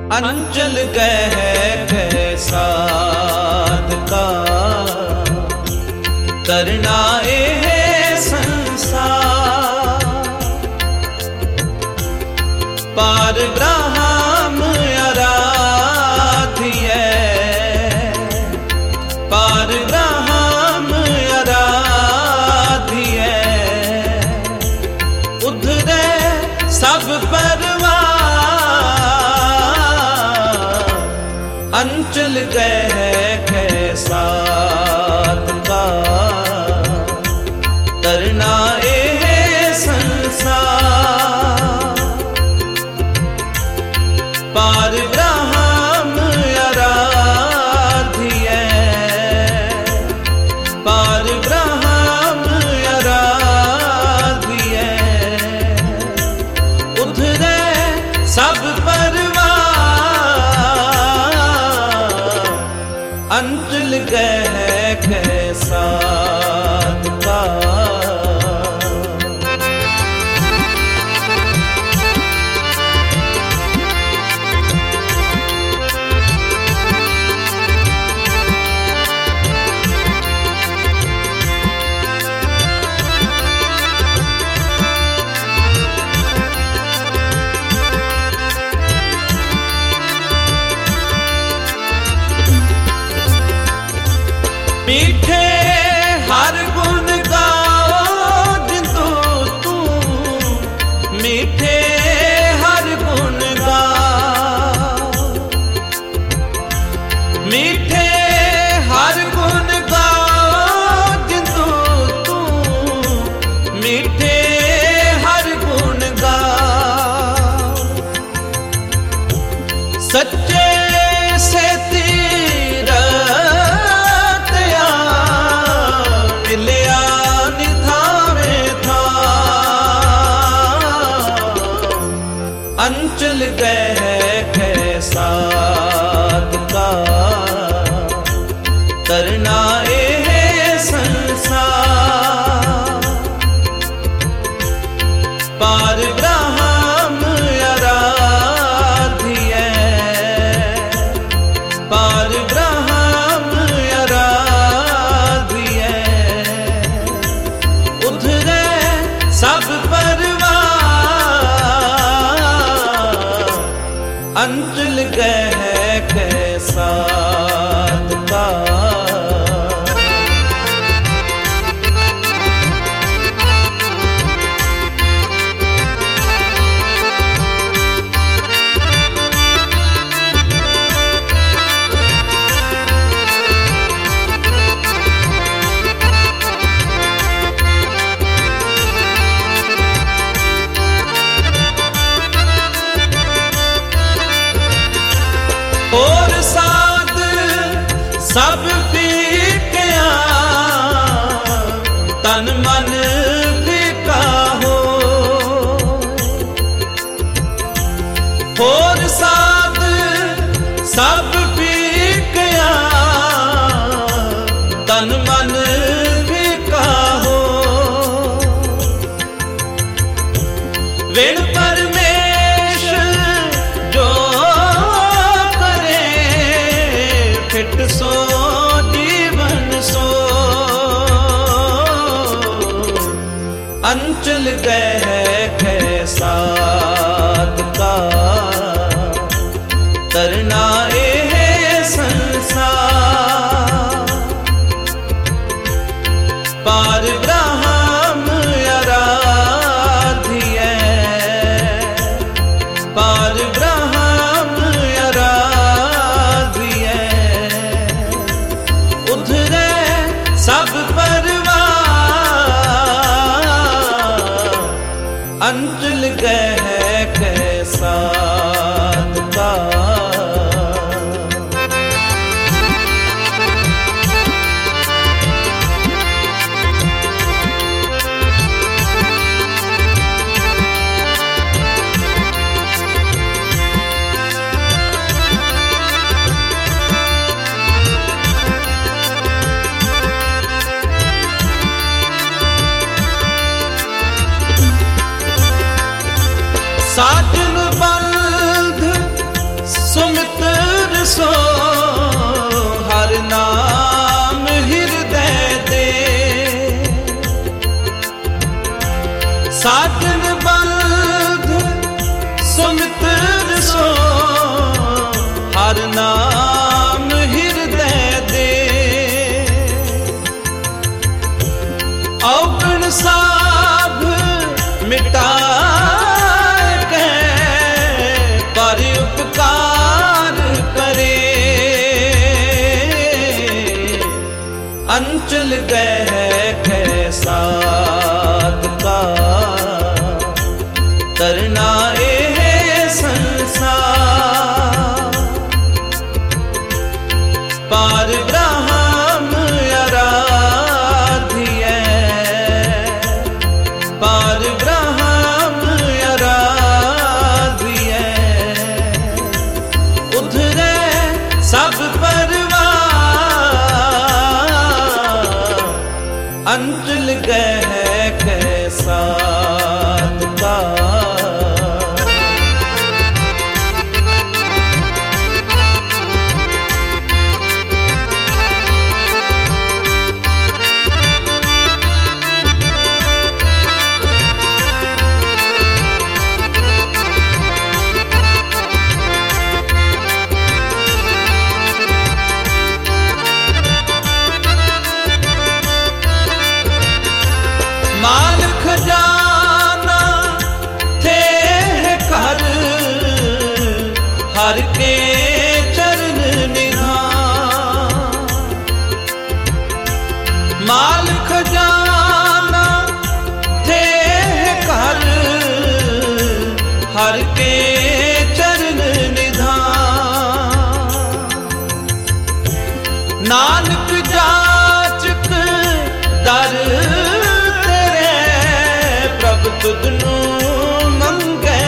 अंचल कह साध का करना है संसार। पार ब्रह्म आराध्य, पार ब्रह्म आराध्य, उधरे सब परवार। अंचल कह साध का करना है संसार। पार ब्रह्म आराध्य, पार ब्रह्म आराध्य, उधरे सब परवार। अंचल कह साध का। मीठे हर गुण गाओ जिंदू तू, मीठे हर गुण गाओ, मीठे हर गुण गाओ जिंदू तू, मीठे हर गुण गाओ। सच्चे से अंचल कह साध का करना है संसार। पार ब्रह्म आराध्य, पार ब्रह्म आराध्य, उधरे सब परवार। अंचल कह साध का। और साध सब फीकिया, तन मन फीका हो। और साध सब फीकिया, तन मन फीका हो। विण परमेश जो फिट सो जीवन सो। अंचल कह साध का करना है संसार। पार ब्रह्म आराध्य, पार ब्रह्म आराध्य, उधरे सब परवार। अंचल कह साध का। साजन बन सुमित्र सो हर नाम हृदय दे। औगण साभ मिटाए के पर उपकार करे। अंचल गए कैसा का तरना ए संसार। पार ब्रह्म आराध्य, पार ब्रह्म आराध्य। उधरे सब परवार अंचल गए कैसा का। माल खजाना थे कर हर के चरण निधान। माल खजाना थे कर हर के चरण निधान। नानक जाचक दर तुदनु मंगे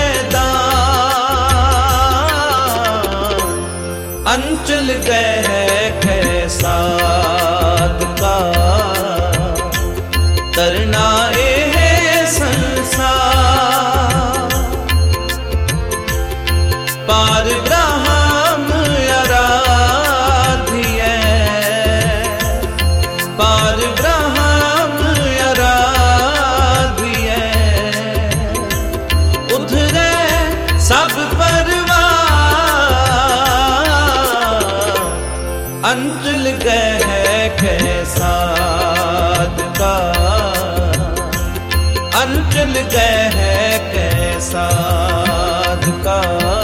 दान। अंचल गए कैसा का तरना ए संसार। पार ब्रह्म आराध्य, पार ब्रह्म सब परवार अंचल गए कैसा का। अंचल गए कैसा का।